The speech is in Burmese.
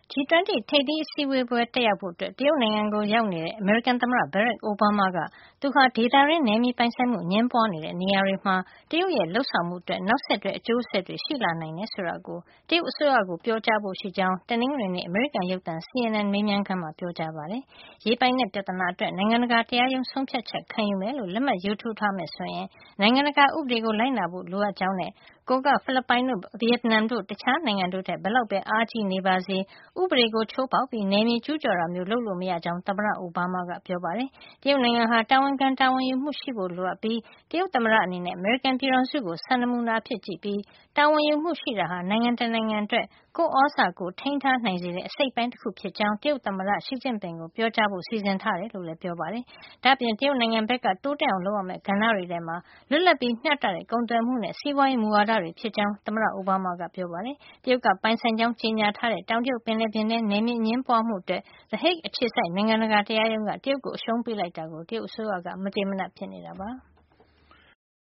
G20 ထိပ်သီးအစည်းဝေးပွဲတက်ရောက်ဖို့ တရုတ်နိုင်ငံကိုရောက်နေတဲ့ အမေရိကန်သမ္မတ Barack Obama က သူဟာ ဒေသတွင်းနယ်မြေပိုင်ဆိုင်မှုအငြင်းပွားနေတဲ့နေရာတွေမှာ တရုတ်ရဲ့လုပ်ဆောင်မှုအတွက် နောက်ဆက်တွဲအကျိုးဆက်တွေရှိလာနိုင်တယ်ဆိုတာကို တရုတ်အစိုးရကိုပြောကြားဖို့ရှိကြောင်း တနင်္ဂနွေနေ့ အမေရိကန်ရုပ်သံ CNN မေးမြန်းခန်းမှာ ပြောကြားပါတယ်။ ရေပိုင်နက်ပြဿနာအတွက် နိုင်ငံတကာတရားရုံးဆုံးဖြတ်ချက်ခံယူမယ်လို့ လက်မှတ်ရေးထိုးထားမယ်ဆိုရင် နိုင်ငံတကာဥပဒေကိုလိုက်နာဖို့လိုအပ်ကြောင်းနဲ့ ကိုယ်က ဖိလစ်ပိုင်တို့ ဗီယက်နမ်တို့ တခြားနိုင်ငံတို့ထက် ဘယ်လောက်ပဲအားကြီးနေပါစေ ဥပဒေကိုချိုးဖောက်ပြီး နယ်မြေကျူးကျော်တာမျိုး လုပ်လို့မရကြောင်း သမ္မတအိုဘားမားက ပြောပါတယ်။ တရုတ်နိုင်ငံဟာ တာဝန်ခံတာဝန်ယူမှုရှိဖို့လိုအပ်ပြီး တရုတ်သမ္မတအနေနဲ့ အမေရိကန်ပြည်ထောင်စုကို စံနမူနာအဖြစ်ကြည့်ပြီး တာဝန်ယူမှုရှိတာဟာ နိုင်ငံတနိုင်ငံအတွက် ကိုယ့်သြဇာကိုယ်ထိန်းထားနိုင်စေတဲ့ အစိတ်အပိုင်းတခုဖြစ်ကြောင်း တရုတ်သမ္မတ ရှီကျင့်ပင်ကို ပြောကြားဖို့ စီစဉ်ထားတယ်လို့လည်း ပြောပါတယ်။ ဒါ့အပြင် တရုတ်နိုင်ငံဘက်က တိုးတက်အောင်လုပ်ရမယ့်ကဏ္ဍတွေထဲမှာ လွတ်လပ်ပြီးမျှတတဲ့ကုန်သွယ်မှုနဲ့ စီးပွားရေးမူဝါဒတွေဖြစ်ကြောင်း သမ္မတအိုဘားမားက ပြောပါတယ်။ တရုတ်ကပိုင်ဆိုင်ကြောင်းကြေညာထားတဲ့ တောင်တရုတ်ပင်လယ်ပြင်ထဲ နယ်မြေအငြင်းပွားမှုအတွက် The Hague အခြေစိုက် နိုင်ငံတကာတရားရုံးက တရုတ်ကိုအရှုံးပေးလိုက်တာကို တရုတ်အစိုးရက မကျေမနပ်ဖြစ်နေတာပါ။